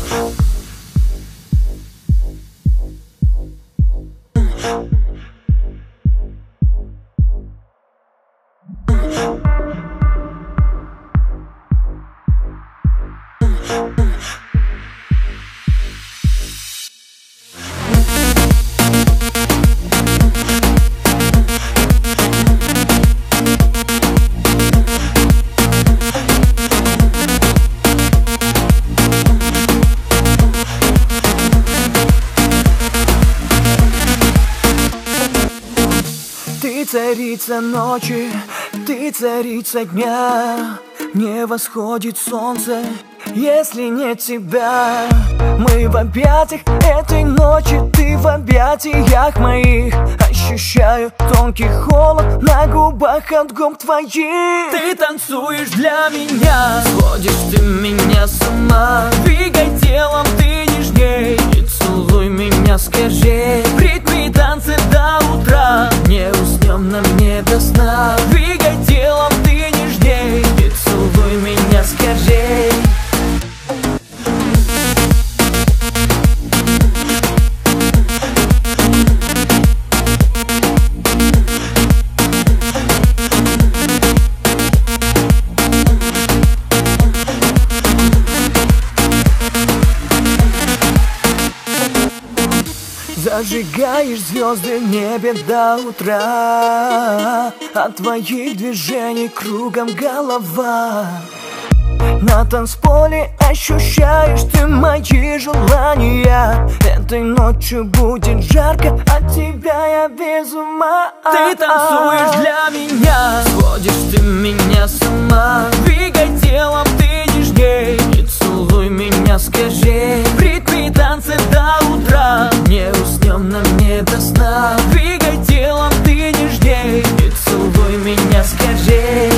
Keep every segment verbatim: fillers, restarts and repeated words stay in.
Ты царица ночи, ты царица дня. Не восходит солнце, если нет тебя. Мы в объятиях этой ночи, ты в объятиях моих. Ощущаю тонкий холод на губах от губ твоих. Ты танцуешь для меня, сводишь ты меня с ума. Двигай телом ты нежней и целуй меня скорей. В ритме танца до утра, не уснем нам не до сна. Двигай телом ты нежней и целуй меня скорей. Зажигаешь звезды в небе до утра. От твоих движений кругом голова. На танцполе ощущаешь ты мои желания. Этой ночью будет жарко, от тебя я без ума. Ты танцуешь для меня, сводишь ты меня с ума. Двигай телом ты нежней и целуй меня скорей. В ритме танца до утра, не уснем нам не до сна. Двигай телом ты нежней и целуй меня скорей.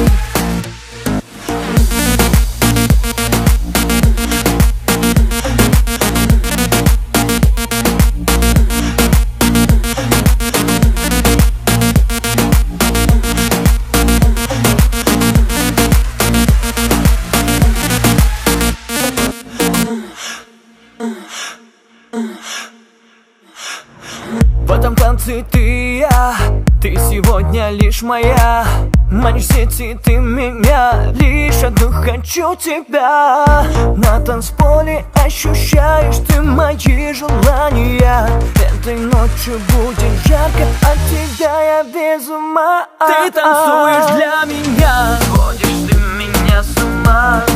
В этом танце ты и я, ты сегодня лишь моя. Манишь сети ты меня, лишь одну хочу тебя. На танцполе ощущаешь ты мои желания. Этой ночью будет жарко, от тебя я без ума. Ты танцуешь для меня, сводишь ты меня с ума.